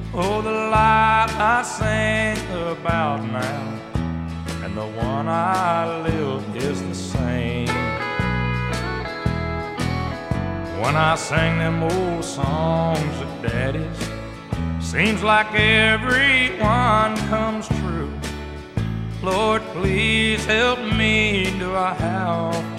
Oh, the life I sing about now and the one I live is the same. When I sing them old songs of Daddy's, seems like every one comes true. Lord, please help me, do I have